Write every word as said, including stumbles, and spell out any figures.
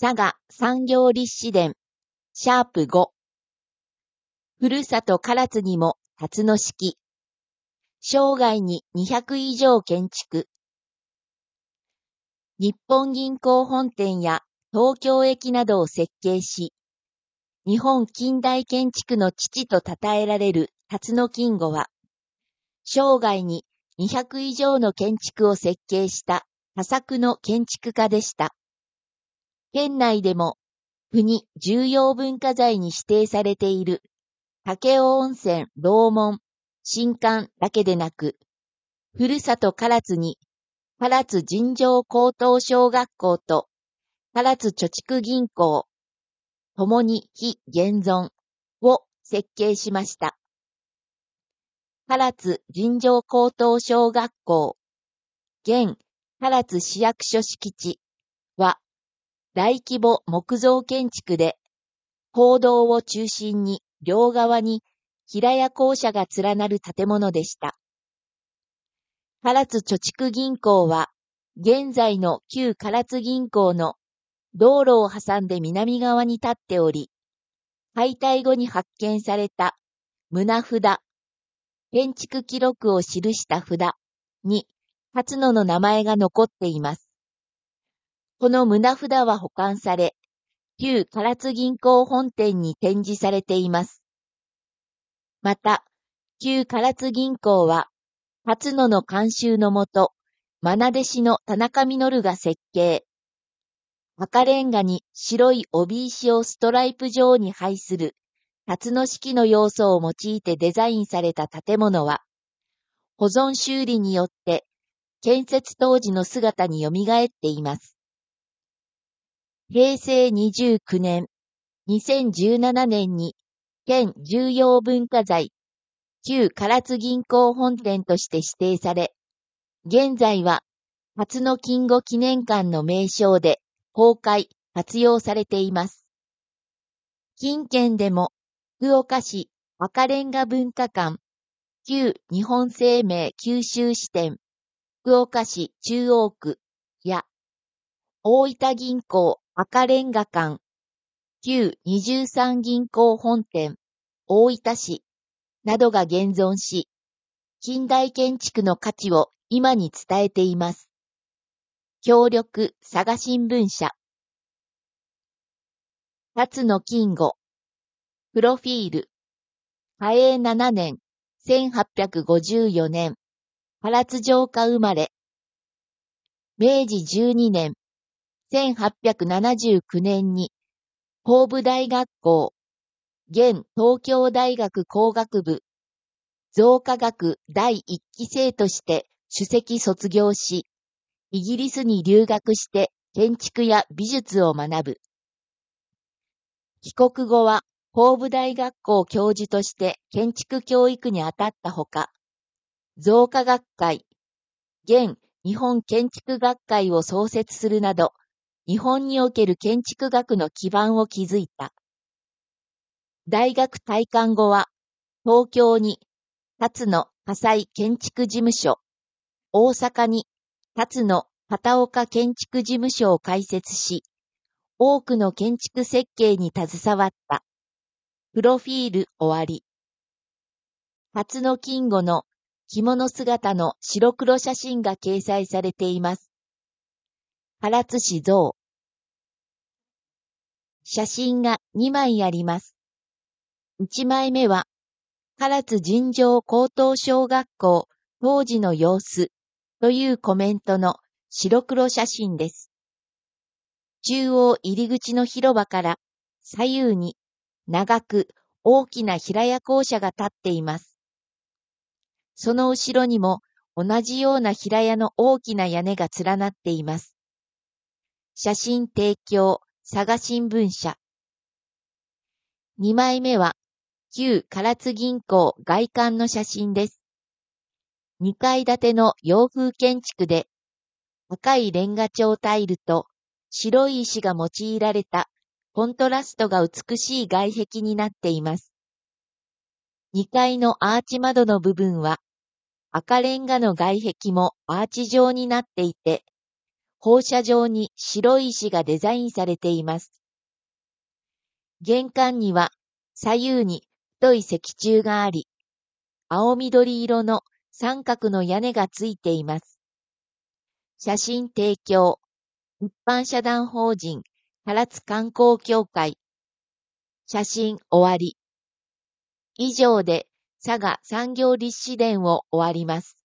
佐賀産業立志伝、シャープご。ふるさと唐津にも辰の式。生涯ににひゃく以上建築。日本銀行本店や東京駅などを設計し、日本近代建築の父と称えられる辰野金吾は、生涯ににひゃく以上の建築を設計した多作の建築家でした。県内でも国重要文化財に指定されている武雄温泉楼門新館だけでなく、ふるさと唐津に唐津尋常高等小学校と唐津貯蓄銀行、ともに非現存を設計しました。唐津尋常高等小学校、現唐津市役所敷地は大規模木造建築で、公道を中心に両側に平屋校舎が連なる建物でした。唐津貯蓄銀行は、現在の旧唐津銀行の道路を挟んで南側に立っており、解体後に発見された棟札、建築記録を記した札に、辰野の名前が残っています。この棟札は保管され、旧唐津銀行本店に展示されています。また、旧唐津銀行は、辰野の監修のもと、愛弟子の田中実が設計。赤レンガに白い帯石をストライプ状に配する、辰野式の要素を用いてデザインされた建物は、保存修理によって、建設当時の姿に蘇っています。へいせいにじゅうきゅうねん、にせんじゅうななねんに県重要文化財、旧唐津銀行本店として指定され、現在は辰野金吾記念館の名称で公開、活用されています。近県でも福岡市赤レンガ文化館、旧日本生命九州支店、福岡市中央区や大分銀行赤レンガ館、旧二十三銀行本店、大分市などが現存し、近代建築の価値を今に伝えています。協力佐賀新聞社。辰野金吾。プロフィール。嘉永ななねん、せんはっぴゃくごじゅうよねん、唐津城下生まれ。めいじじゅうにねん、せんはっぴゃくななじゅうきゅうねんに、工部大学校、現東京大学工学部、造化学第一期生として首席卒業し、イギリスに留学して建築や美術を学ぶ。帰国後は工部大学校教授として建築教育に当たったほか、造化学会、現日本建築学会を創設するなど、日本における建築学の基盤を築いた。大学退官後は、東京に辰野火災建築事務所、大阪に辰野片岡建築事務所を開設し、多くの建築設計に携わった。プロフィール終わり。辰野金吾の着物姿の白黒写真が掲載されています。唐津市像。写真がにまいあります。いちまいめは、唐津尋常高等小学校当時の様子というコメントの白黒写真です。中央入り口の広場から左右に長く大きな平屋校舎が建っています。その後ろにも同じような平屋の大きな屋根が連なっています。写真提供、佐賀新聞社。にまいめは、旧唐津銀行外観の写真です。にかい建ての洋風建築で、赤いレンガ調タイルと白い石が用いられたコントラストが美しい外壁になっています。にかいのアーチ窓の部分は、赤レンガの外壁もアーチ状になっていて、 放射状に白い石がデザインされています。玄関には左右に太い石柱があり、青緑色の三角の屋根がついています。写真提供、一般社団法人唐津観光協会。写真終わり。以上で佐賀産業立志伝を終わります。